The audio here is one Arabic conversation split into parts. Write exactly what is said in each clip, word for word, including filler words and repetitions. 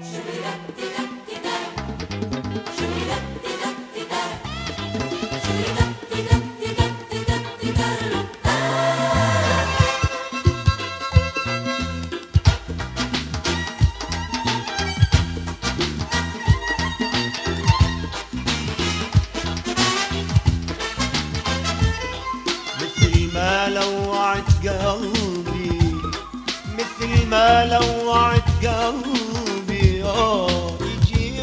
مثل ما لوعت قلبي، مثل ما لوعت قلبي، آه يجي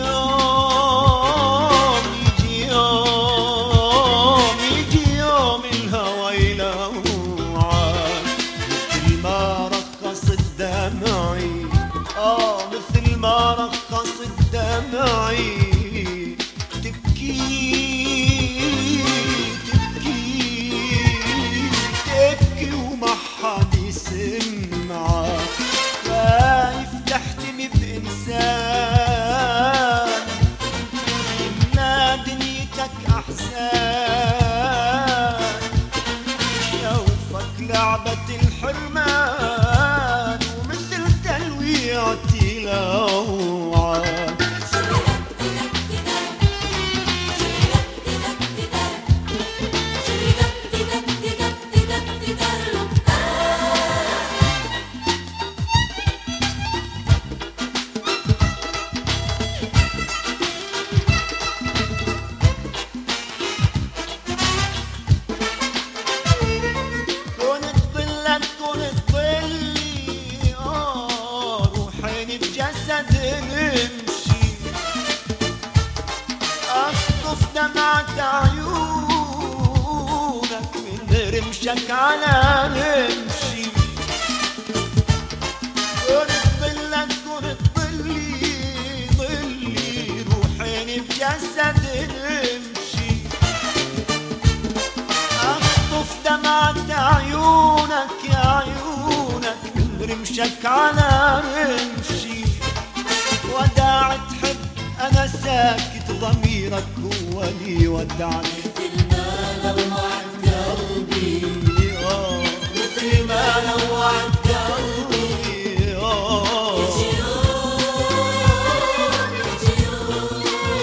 يوم، يجي يوم، يجي يوم الهوى يلوعك. مثل ما رخصت دمعي، آه مثل ما رخصت دمعي، تبكي حد يسمعك. خايف تحتمي بإنسان يملا دنيتك أحزان، شوفك لعبة الحرمان ومثل تلويعتي لوعك. نمشي أخطف دمعة عيونك من رمشك على رمشي. كنت ظلك كنت ظلي ظلي، روحيني بجسد نمشي أخطف دمعة عيونك يا عيونك من رمشك على رمشي. وداع تحب أنا ساكت، ضميرك هو اللي ودعني. مثل ما لوعت قلبي، مثل ما لوعت قلبي، يجي يوم، يجي يوم،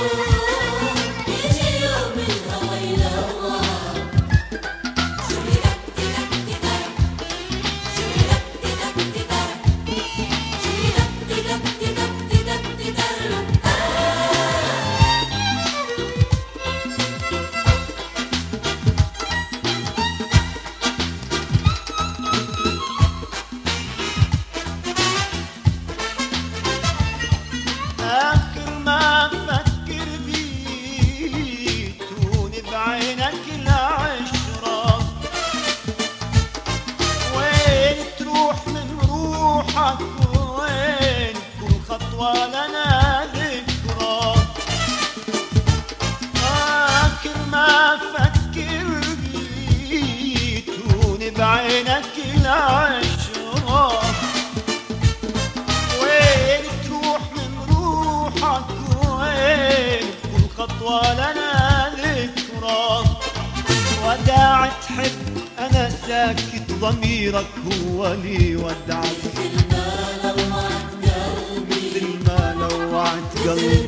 يجي يوم الهوى يلوعك. آخر ما أفكر بيك توني بعينك العشرة، وين تروح من روحك، وين كل خطوة لنا ذكرى. آخر ما أفكر بيك توني بعينك العشرة، وين تروح من روحك، وين كل خطوة لنا ذكرى. وداع تحب أنا ساكت، ضميرك هو اللي ودعك. مثل ما لوعت قلبي، مثل ما لوعت قلبي.